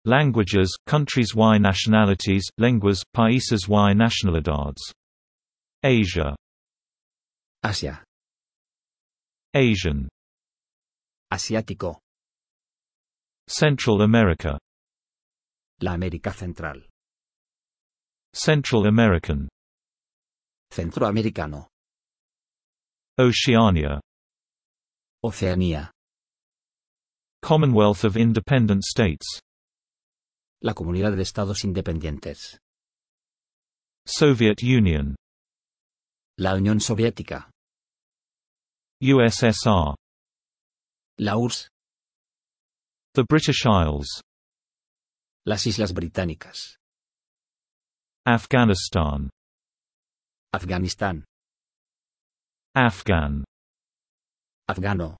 Languages, countries y nacionalidades, lenguas, países y nacionalidades. Asia. Asia. Asian. Asiático. Central America. La América Central. Central American. Centroamericano. Oceania. Oceanía. Commonwealth of Independent States. La Comunidad de Estados Independientes. Soviet Union. La Unión Soviética. USSR. La URSS. The British Isles. Las Islas Británicas. Afghanistan. Afganistán. Afghan. Afgano.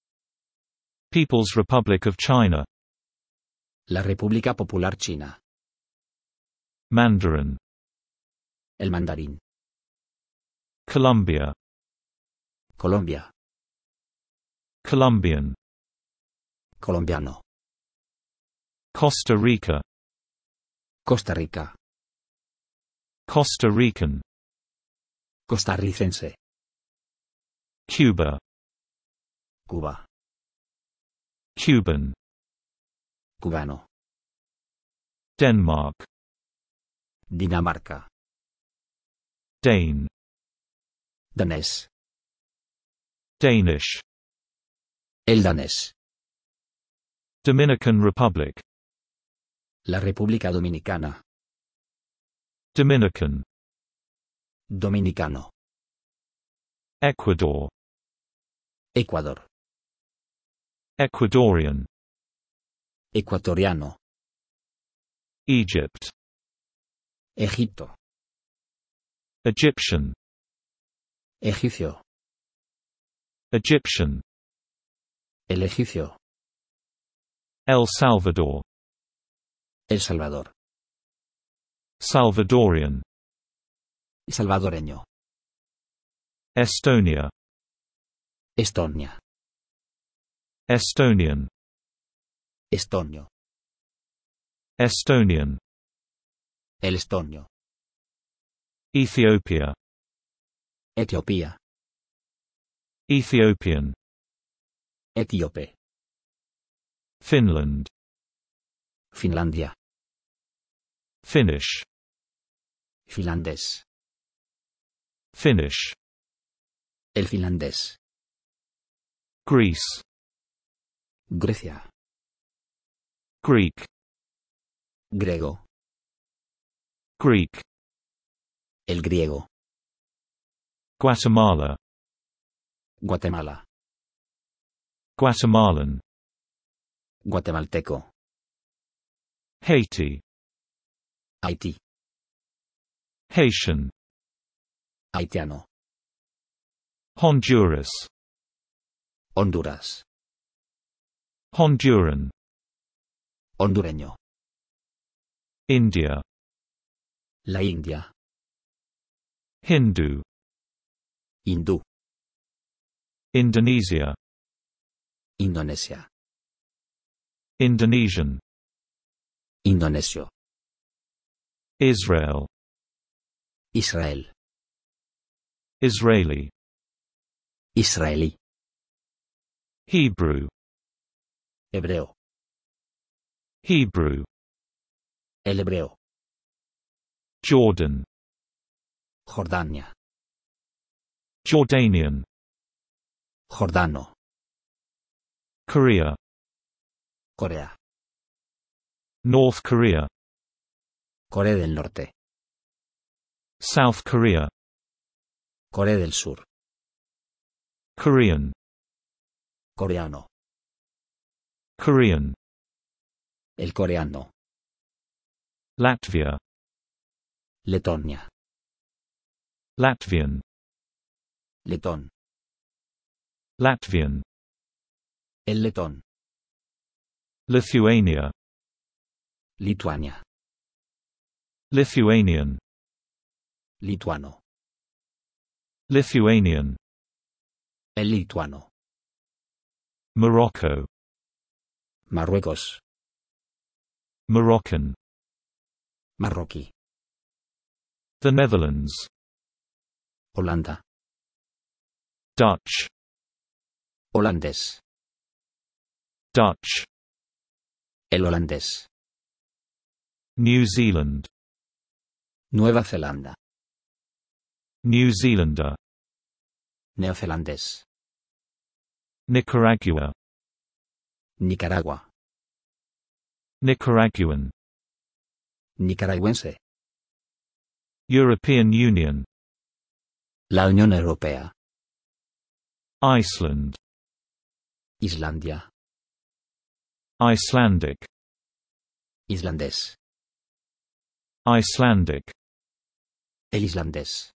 People's Republic of China. La República Popular China. Mandarin. El mandarín. Colombia. Colombia. Colombian. Colombiano. Costa Rica. Costa Rica. Costa Rican. Costarricense. Cuba. Cuba. Cuban. Cubano. Denmark. Dinamarca. Dane. Danés. Danish. El danés. Dominican Republic. La República Dominicana. Dominican. Dominicano. Ecuador. Ecuador. Ecuadorian. Ecuatoriano. Egypt. Egipto. Egyptian. Egipcio. Egyptian. El egipcio. El Salvador. El Salvador. Salvadorian. Salvadoreño. Estonia. Estonia. Estonian. Estonio. Estonian. El estonio. Ethiopia. Etiopía. Ethiopian. Etíope. Finland. Finlandia. Finnish. Finlandés. Finnish. El finlandés. Greece. Grecia. Greek. Griego. Greek. El griego. Guatemala. Guatemala. Guatemalan. Guatemalteco. Haiti. Haití. Haitian. Haitiano. Honduras. Honduras. Honduran. Hondureño. India. La India. Hindu. Hindú. Indonesia. Indonesia. Indonesian. Indonesio. Israel. Israel. Israeli. Israelí. Hebrew. Hebreo. Hebrew. El hebreo. Jordan. Jordania. Jordanian. Jordano. Korea. Corea. North Korea. Corea del Norte. South Korea. Corea del Sur. Korean. Coreano. Korean. El coreano. Latvia. Letonia. Latvian. Letón. Latvian. El letón. Lithuania. Lituania. Lithuanian. Lituano. Lithuanian. El lituano. Morocco. Marruecos. Moroccan. Marroquí. The Netherlands. Holanda. Dutch. Holandés. Dutch. El holandés. New Zealand. Nueva Zelanda. New Zealander. Neozelandés. Nicaragua. Nicaragua. Nicaraguan. Nicaragüense. European Union. La Unión Europea. Iceland. Islandia. Icelandic. Islandés. Icelandic. El islandés.